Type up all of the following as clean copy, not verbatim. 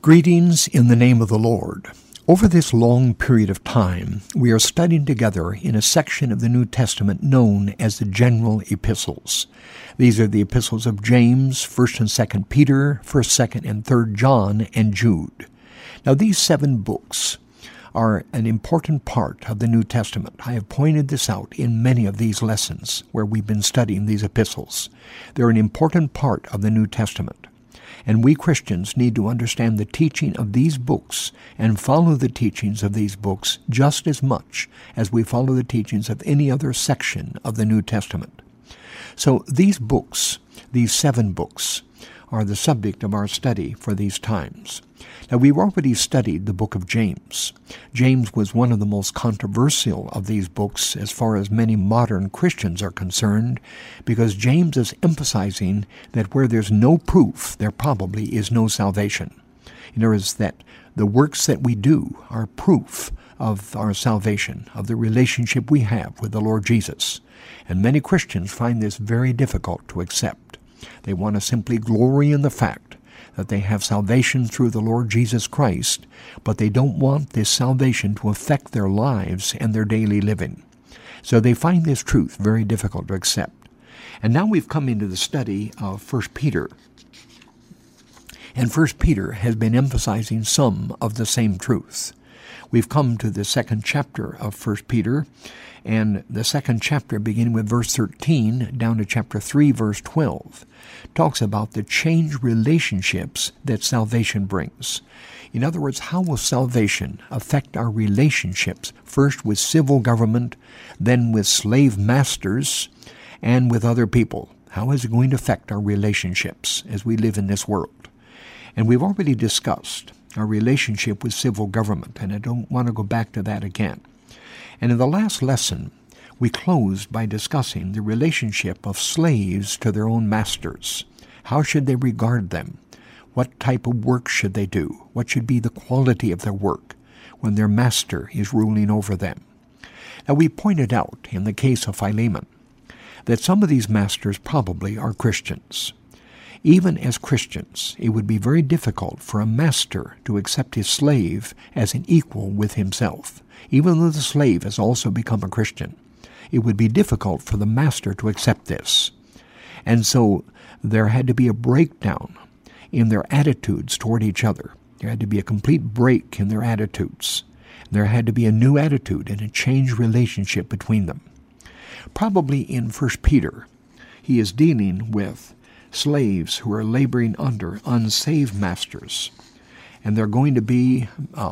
Greetings in the name of the Lord. Over this long period of time, we are studying together in a section of the New Testament known as the General Epistles. These are the epistles of James, 1st and 2nd Peter, 1st, 2nd, and 3rd John, and Jude. Now, these 7 books are an important part of the New Testament. I have pointed this out in many of these lessons where we've been studying these epistles. They're an important part of the New Testament. And we Christians need to understand the teaching of these books and follow the teachings of these books just as much as we follow the teachings of any other section of the New Testament. So these books, these 7 books, are the subject of our study for these times. Now, we've already studied the book of James. James was one of the most controversial of these books as far as many modern Christians are concerned, because James is emphasizing that where there's no proof, there probably is no salvation. In other words, that the works that we do are proof of our salvation, of the relationship we have with the Lord Jesus. And many Christians find this very difficult to accept. They want to simply glory in the fact that they have salvation through the Lord Jesus Christ, but they don't want this salvation to affect their lives and their daily living. So they find this truth very difficult to accept. And now we've come into the study of 1 Peter. And 1 Peter has been emphasizing some of the same truths. We've come to the 2nd chapter of 1 Peter, and the 2nd chapter, beginning with verse 13 down to chapter 3, verse 12, talks about the changed relationships that salvation brings. In other words, how will salvation affect our relationships, first with civil government, then with slave masters, and with other people? How is it going to affect our relationships as we live in this world? And we've already discussed our relationship with civil government, and I don't want to go back to that again. And in the last lesson, we closed by discussing the relationship of slaves to their own masters. How should they regard them? What type of work should they do? What should be the quality of their work when their master is ruling over them? Now, we pointed out in the case of Philemon that some of these masters probably are Christians. Even as Christians, it would be very difficult for a master to accept his slave as an equal with himself. Even though the slave has also become a Christian, it would be difficult for the master to accept this. And so there had to be a breakdown in their attitudes toward each other. There had to be a complete break in their attitudes. There had to be a new attitude and a changed relationship between them. Probably in 1 Peter, he is dealing with slaves who are laboring under unsaved masters. And they're going to be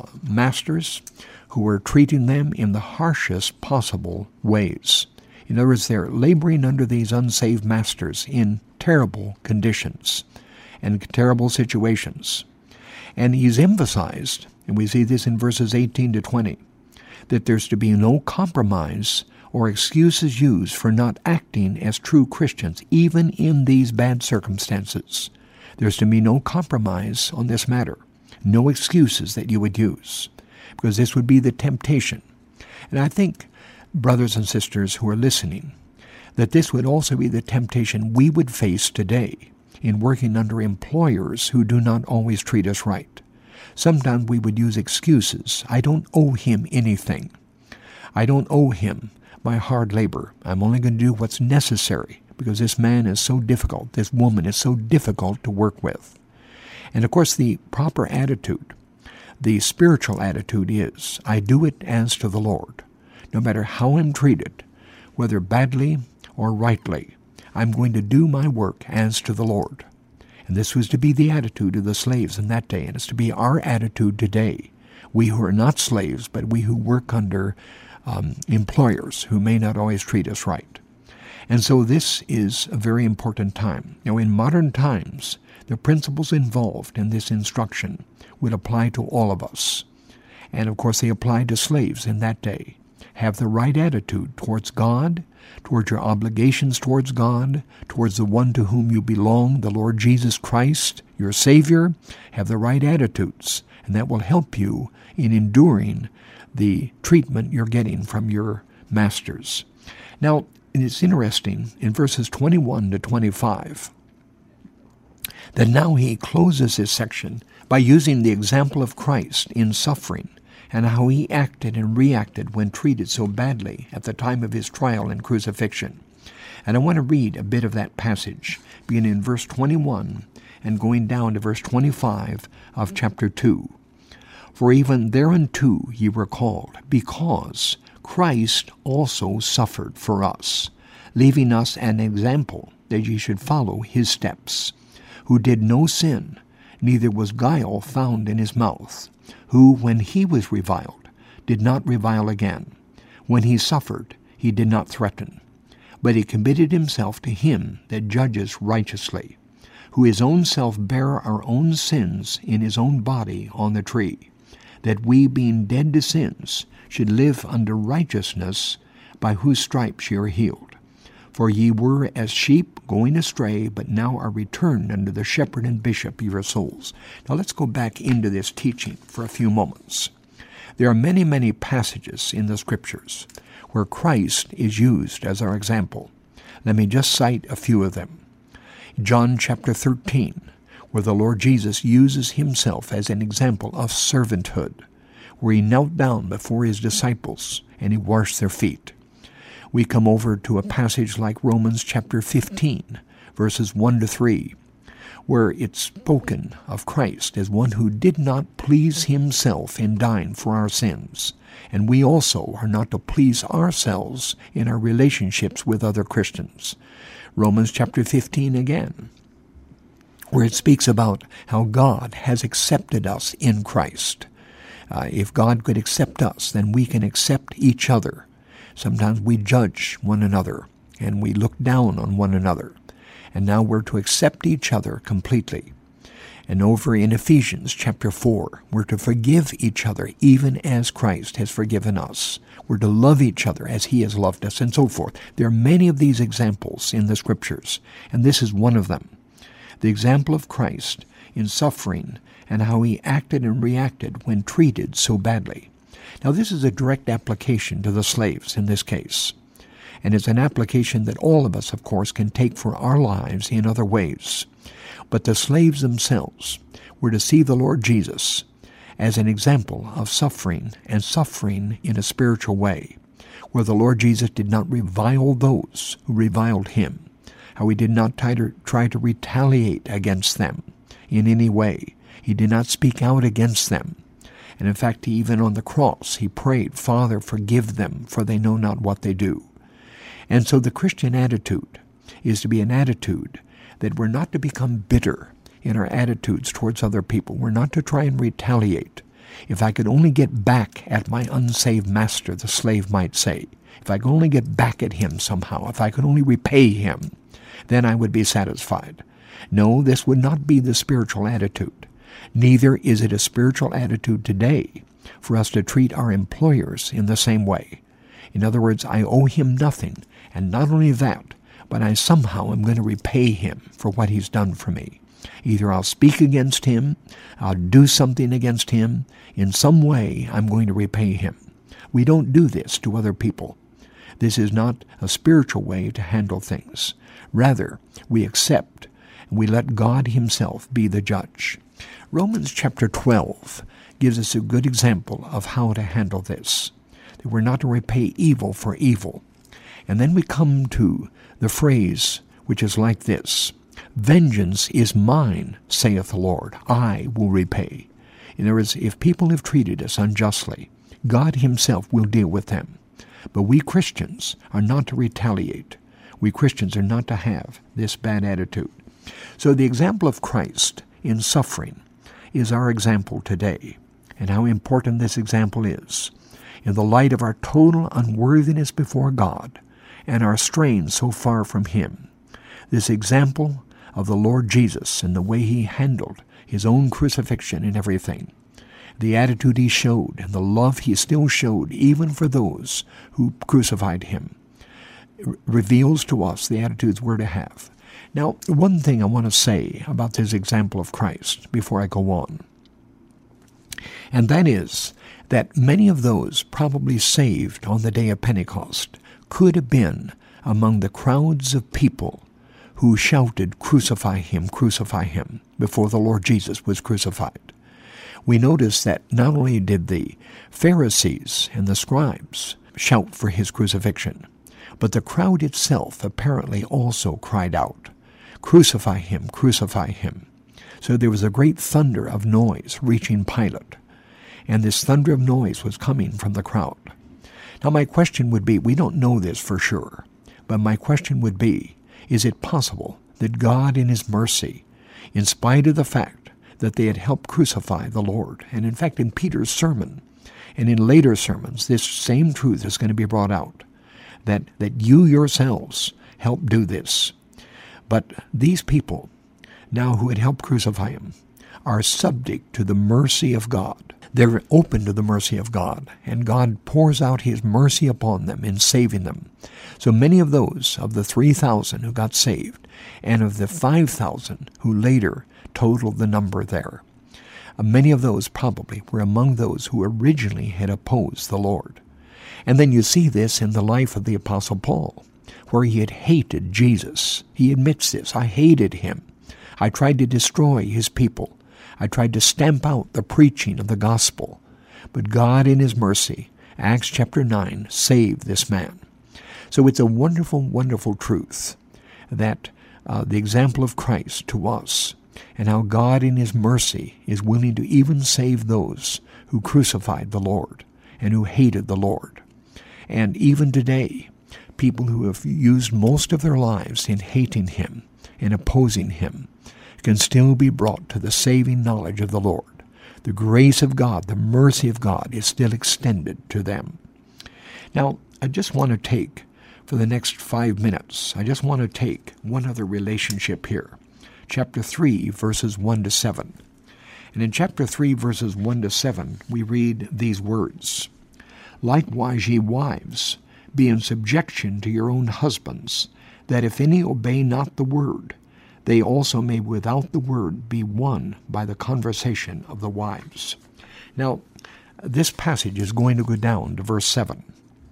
masters who are treating them in the harshest possible ways. In other words, they're laboring under these unsaved masters in terrible conditions and terrible situations. And he's emphasized, and we see this in verses 18 to 20, that there's to be no compromise or excuses used for not acting as true Christians, even in these bad circumstances. There's to be no compromise on this matter, no excuses that you would use, because this would be the temptation. And I think, brothers and sisters who are listening, that this would also be the temptation we would face today in working under employers who do not always treat us right. Sometimes we would use excuses. I don't owe him anything. I don't owe him my hard labor. I'm only going to do what's necessary because this man is so difficult, this woman is so difficult to work with. And of course, the proper attitude, the spiritual attitude is, I do it as to the Lord. No matter how I'm treated, whether badly or rightly, I'm going to do my work as to the Lord. And this was to be the attitude of the slaves in that day, and it's to be our attitude today. We who are not slaves, but we who work under employers who may not always treat us right. And so this is a very important time. Now, in modern times, the principles involved in this instruction would apply to all of us. And of course, they applied to slaves in that day. Have the right attitude towards God, towards your obligations towards God, towards the one to whom you belong, the Lord Jesus Christ, your Savior. Have the right attitudes, and that will help you in enduring the treatment you're getting from your masters. Now, it's interesting in verses 21 to 25 that now he closes his section by using the example of Christ in suffering and how he acted and reacted when treated so badly at the time of his trial and crucifixion. And I want to read a bit of that passage, beginning in verse 21 and going down to verse 25 of chapter 2. For even thereunto ye were called, because Christ also suffered for us, leaving us an example that ye should follow his steps, who did no sin, neither was guile found in his mouth, who, when he was reviled, did not revile again. When he suffered, he did not threaten, but he committed himself to him that judges righteously, who his own self bare our own sins in his own body on the tree, that we, being dead to sins, should live unto righteousness, by whose stripes ye are healed. For ye were as sheep going astray, but now are returned unto the shepherd and bishop of your souls. Now let's go back into this teaching for a few moments. There are many, many passages in the Scriptures where Christ is used as our example. Let me just cite a few of them. John chapter 13, where the Lord Jesus uses himself as an example of servanthood, where he knelt down before his disciples and he washed their feet. We come over to a passage like Romans chapter 15, verses 1 to 3, where it's spoken of Christ as one who did not please himself in dying for our sins. And we also are not to please ourselves in our relationships with other Christians. Romans chapter 15 again, where it speaks about how God has accepted us in Christ. If God could accept us, then we can accept each other. Sometimes we judge one another, and we look down on one another. And now we're to accept each other completely. And over in Ephesians chapter 4, we're to forgive each other, even as Christ has forgiven us. We're to love each other as he has loved us, and so forth. There are many of these examples in the Scriptures, and this is one of them. The example of Christ in suffering and how he acted and reacted when treated so badly. Now, this is a direct application to the slaves in this case, and it's an application that all of us, of course, can take for our lives in other ways. But the slaves themselves were to see the Lord Jesus as an example of suffering, and suffering in a spiritual way, where the Lord Jesus did not revile those who reviled him, how he did not try to retaliate against them in any way. He did not speak out against them. And in fact, even on the cross, he prayed, Father, forgive them, for they know not what they do. And so the Christian attitude is to be an attitude that we're not to become bitter in our attitudes towards other people. We're not to try and retaliate. If I could only get back at my unsaved master, the slave might say, if I could only get back at him somehow, if I could only repay him, then I would be satisfied. No, this would not be the spiritual attitude. Neither is it a spiritual attitude today for us to treat our employers in the same way. In other words, I owe him nothing, and not only that, but I somehow am going to repay him for what he's done for me. Either I'll speak against him, I'll do something against him, in some way I'm going to repay him. We don't do this to other people. This is not a spiritual way to handle things. Rather, we accept, and we let God himself be the judge. Romans chapter 12 gives us a good example of how to handle this, that we're not to repay evil for evil. And then we come to the phrase which is like this, vengeance is mine, saith the Lord, I will repay. In other words, if people have treated us unjustly, God himself will deal with them. But we Christians are not to retaliate. We Christians are not to have this bad attitude. So the example of Christ in suffering is our example today, and how important this example is in the light of our total unworthiness before God and our strain so far from him. This example of the Lord Jesus and the way he handled his own crucifixion and everything, the attitude he showed and the love he still showed even for those who crucified him, reveals to us the attitudes we're to have. Now, one thing I want to say about this example of Christ before I go on, and that is that many of those probably saved on the day of Pentecost could have been among the crowds of people who shouted, crucify him, before the Lord Jesus was crucified. we notice that not only did the Pharisees and the scribes shout for his crucifixion, but the crowd itself apparently also cried out, "Crucify him, crucify him." So there was a great thunder of noise reaching Pilate, and this thunder of noise was coming from the crowd. Now my question would be, we don't know this for sure, but my question would be, is it possible that God in his mercy, in spite of the fact that they had helped crucify the Lord, and in fact in Peter's sermon, and in later sermons, this same truth is going to be brought out, that you yourselves helped do this. But these people, now who had helped crucify him, are subject to the mercy of God. They're open to the mercy of God, and God pours out his mercy upon them in saving them. So many of those, of the 3,000 who got saved, and of the 5,000 who later totaled the number there, many of those probably were among those who originally had opposed the Lord. And then you see this in the life of the Apostle Paul, where he had hated Jesus. He admits this. I hated him. I tried to destroy his people. I tried to stamp out the preaching of the gospel. But God in his mercy, Acts chapter 9, saved this man. So it's a wonderful, wonderful truth that the example of Christ to us, and how God in his mercy is willing to even save those who crucified the Lord and who hated the Lord. And even today, people who have used most of their lives in hating him and opposing him can still be brought to the saving knowledge of the Lord. The grace of God, the mercy of God is still extended to them. Now, I just want to take, for the next 5 minutes, I just want to take one other relationship here. Chapter 3, verses 1 to 7. And in chapter 3, verses 1 to 7, we read these words, "Likewise, ye wives, be in subjection to your own husbands, that if any obey not the word, they also may without the word be won by the conversation of the wives." Now, this passage is going to go down to verse 7.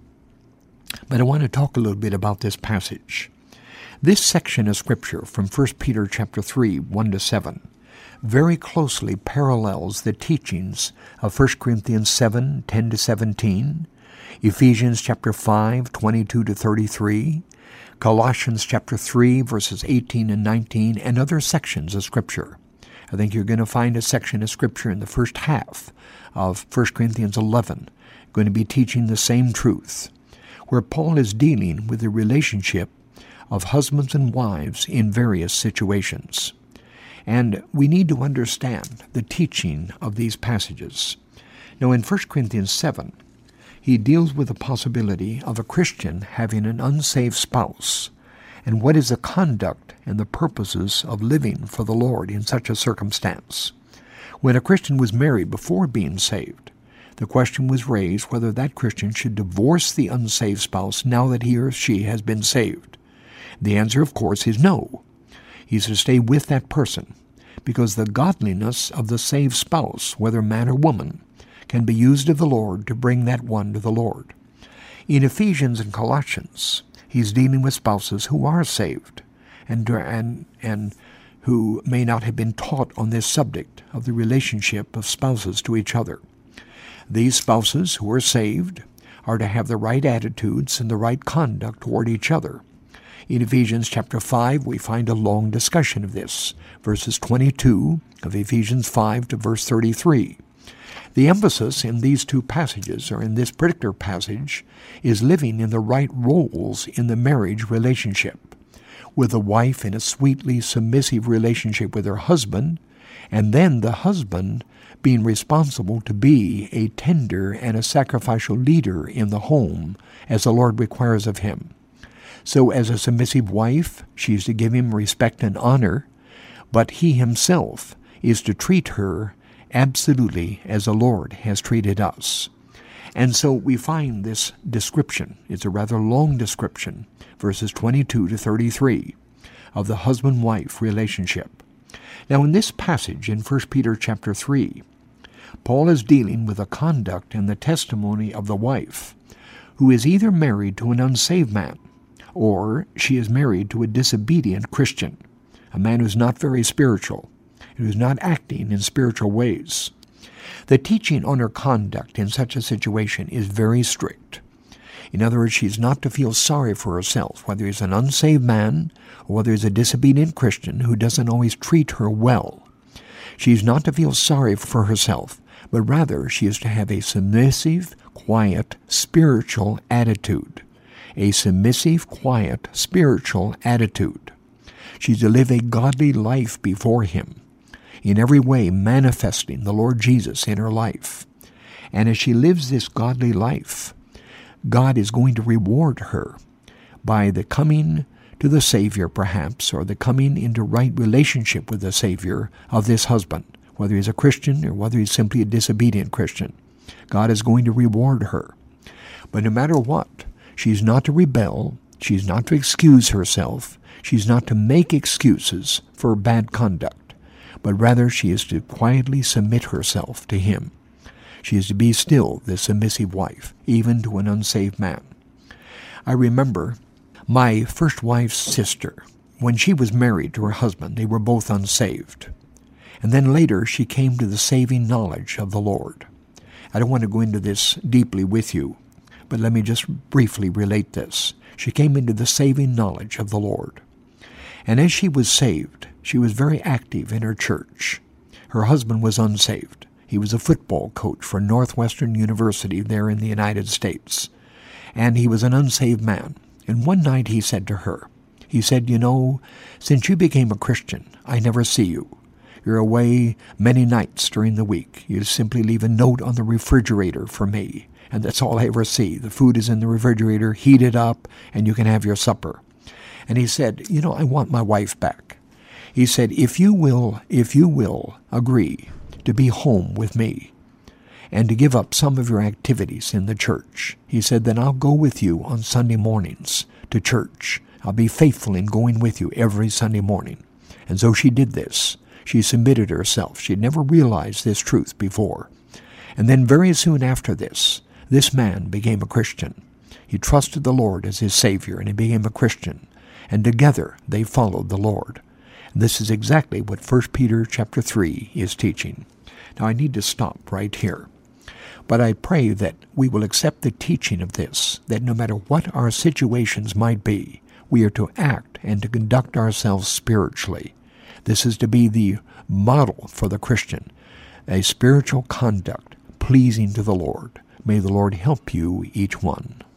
But I want to talk a little bit about this passage. This section of Scripture from 1 Peter chapter 3, 1 to 7, very closely parallels the teachings of 1 Corinthians 7, 10 to 17, Ephesians chapter 5, 22 to 33, Colossians chapter 3, verses 18 and 19, and other sections of Scripture. I think you're going to find a section of Scripture in the first half of 1 Corinthians 11, going to be teaching the same truth, where Paul is dealing with the relationship of husbands and wives in various situations. And we need to understand the teaching of these passages. Now in 1 Corinthians 7, he deals with the possibility of a Christian having an unsaved spouse, and what is the conduct and the purposes of living for the Lord in such a circumstance. When a Christian was married before being saved, the question was raised whether that Christian should divorce the unsaved spouse now that he or she has been saved. The answer, of course, is no. He's to stay with that person, because the godliness of the saved spouse, whether man or woman, can be used of the Lord to bring that one to the Lord. In Ephesians and Colossians, he's dealing with spouses who are saved and who may not have been taught on this subject of the relationship of spouses to each other. These spouses who are saved are to have the right attitudes and the right conduct toward each other. In Ephesians chapter 5, we find a long discussion of this, verses 22 of Ephesians 5 to verse 33. The emphasis in these two passages, or in this particular passage, is living in the right roles in the marriage relationship, with the wife in a sweetly submissive relationship with her husband, and then the husband being responsible to be a tender and a sacrificial leader in the home, as the Lord requires of him. So as a submissive wife, she is to give him respect and honor, but he himself is to treat her absolutely as the Lord has treated us. And so we find this description, it's a rather long description, verses 22 to 33, of the husband-wife relationship. Now in this passage in 1 Peter chapter 3, Paul is dealing with the conduct and the testimony of the wife, who is either married to an unsaved man, or she is married to a disobedient Christian, a man who's not very spiritual, who's not acting in spiritual ways. The teaching on her conduct in such a situation is very strict. In other words, she's not to feel sorry for herself, whether he's an unsaved man or whether he's a disobedient Christian who doesn't always treat her well. She's not to feel sorry for herself, but rather she is to have a submissive, quiet, spiritual attitude. A submissive, quiet, spiritual attitude. She's to live a godly life before him, in every way manifesting the Lord Jesus in her life. And as she lives this godly life, God is going to reward her by the coming to the Savior, perhaps, or the coming into right relationship with the Savior of this husband, whether he's a Christian or whether he's simply a disobedient Christian. God is going to reward her. But no matter what, she's not to rebel, she's not to excuse herself, she's not to make excuses for bad conduct, but rather she is to quietly submit herself to him. She is to be still the submissive wife, even to an unsaved man. I remember my first wife's sister. When she was married to her husband, they were both unsaved. And then later she came to the saving knowledge of the Lord. I don't want to go into this deeply with you, but let me just briefly relate this. She came into the saving knowledge of the Lord. And as she was saved, she was very active in her church. Her husband was unsaved. He was a football coach for Northwestern University there in the United States. And he was an unsaved man. And one night he said to her, he said, since you became a Christian, I never see you. You're away many nights during the week. You simply leave a note on the refrigerator for me. And that's all I ever see. The food is in the refrigerator, heat it up, and you can have your supper. And he said, I want my wife back. He said, if you will agree to be home with me and to give up some of your activities in the church, he said, then I'll go with you on Sunday mornings to church. I'll be faithful in going with you every Sunday morning. And so she did this. She submitted herself. She had never realized this truth before. And then very soon after this man became a Christian. He trusted the Lord as his Savior, and he became a Christian. And together they followed the Lord. And this is exactly what 1 Peter chapter 3 is teaching. Now I need to stop right here. But I pray that we will accept the teaching of this, that no matter what our situations might be, we are to act and to conduct ourselves spiritually. This is to be the model for the Christian, a spiritual conduct pleasing to the Lord. May the Lord help you, each one.